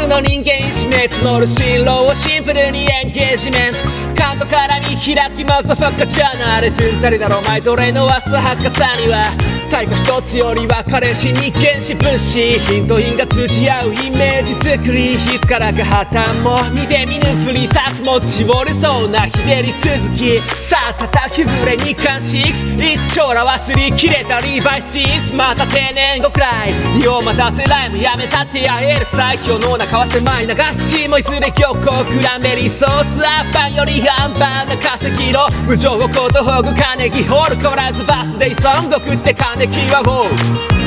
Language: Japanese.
の人間一滅乗る進路をシンプルにエンゲージメントカントから見開きマザファッカチャンネルフンザリだろお前どれの浅はかさには太鼓一つよりは彼氏日見し分子ヒント品が通じ合うイメージ作りいつからか破綻も見て見ぬふり作物絞れそうな日照り続きさあ叩き触れ日刊6一丁ら忘れきれたリーバイスチーズまた定年後くらい日を待たせライムやめたってやえる最強の中は狭い流し地もいずれ漁港クランベリーソースアッパンより半端な化石の無情をことほぐ金木ホール変わらずバースデーソング送って金木はウォー